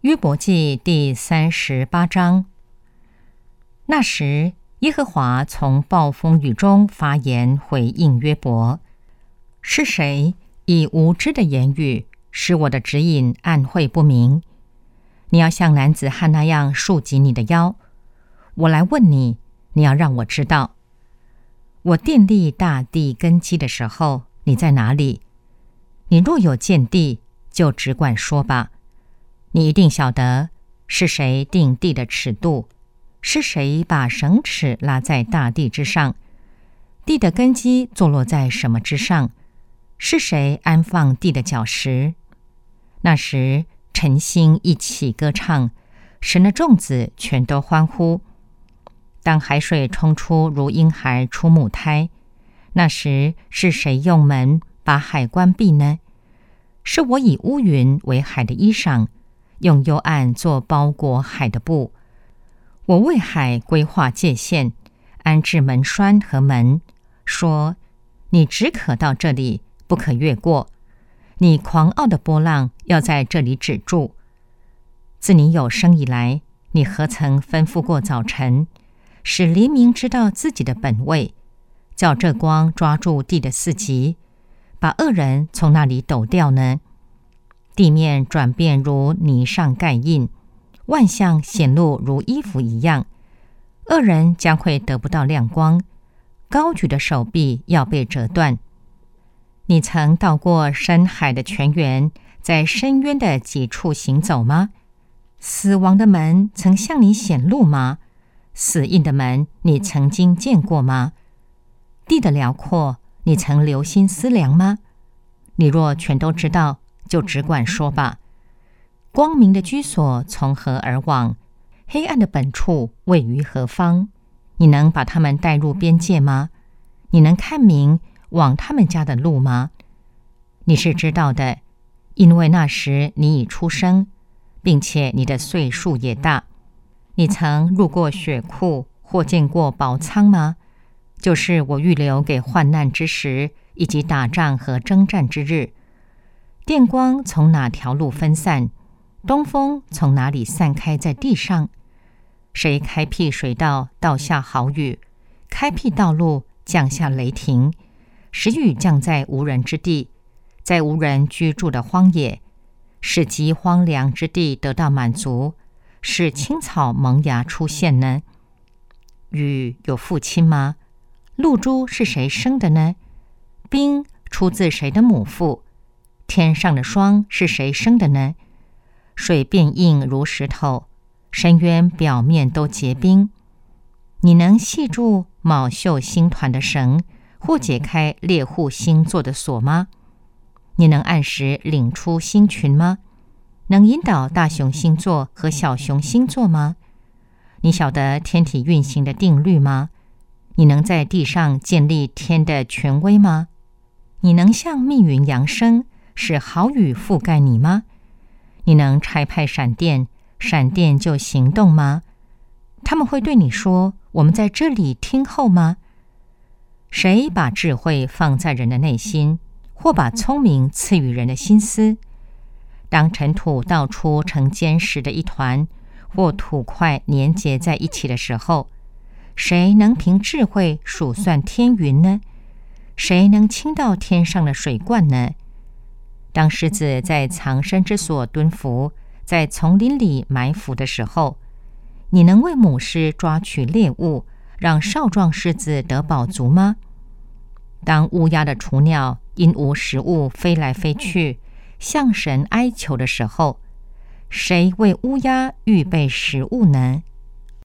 约伯记第38章。那时，耶和华从暴风雨中发言回应约伯：是谁以无知的言语使我的指引暗晦不明？你要像男子汉那样束紧你的腰。我来问你，你要让我知道。我奠立大地根基的时候，你在哪里？你若有见地，就只管说吧。你一定晓得是谁定地的尺度，是谁把绳尺拉在大地之上，地的根基坐落在什么之上，是谁安放地的脚石。那时晨星一起歌唱，神的众子全都欢呼。当海水冲出如婴孩出母胎，那时是谁用门把海关闭呢？是我以乌云为海的衣裳，用幽暗做包裹海的布。我为海规划界限，安置门栓和门，说：你只可到这里，不可越过。你狂傲的波浪要在这里止住。自你有生以来，你何曾吩咐过早晨，使黎明知道自己的本位，叫这光抓住地的四极，把恶人从那里抖掉呢？地面转变如泥上盖印，万象显露如衣服一样。恶人将会得不到亮光，高举的手臂要被折断。你曾到过深海的泉源，在深渊的几处行走吗？死亡的门曾向你显露吗？死荫的门你曾经见过吗？地的辽阔你曾留心思量吗？你若全都知道，就只管说吧。光明的居所从何而往？黑暗的本处位于何方？你能把他们带入边界吗？你能看明往他们家的路吗？你是知道的，因为那时你已出生，并且你的岁数也大。你曾入过血库或见过宝仓吗？就是我预留给患难之时，以及打仗和征战之日。电光从哪条路分散？东风从哪里散开在地上？谁开辟水道，倒下豪雨，开辟道路，降下雷霆，使雨降在无人之地，在无人居住的荒野，使极荒凉之地得到满足，使青草萌芽出现呢？雨有父亲吗？露珠是谁生的呢？冰出自谁的母腹？天上的霜是谁生的呢？水变硬如石头，深渊表面都结冰。你能系住卯宿星团的绳，或解开猎户星座的锁吗？你能按时领出星群吗？能引导大熊星座和小熊星座吗？你晓得天体运行的定律吗？你能在地上建立天的权威吗？你能向密云扬声，使好雨覆盖你吗？你能差派闪电，闪电就行动吗？他们会对你说：我们在这里听候吗？谁把智慧放在人的内心，或把聪明赐予人的心思？当尘土倒出成坚实的一团，或土块粘结在一起的时候，谁能凭智慧数算天云呢？谁能倾倒天上的水罐呢？当狮子在藏身之所蹲伏，在丛林里埋伏的时候，你能为母狮抓取猎物，让少壮狮子得饱足吗？当乌鸦的雏鸟因无食物飞来飞去，向神哀求的时候，谁为乌鸦预备食物呢？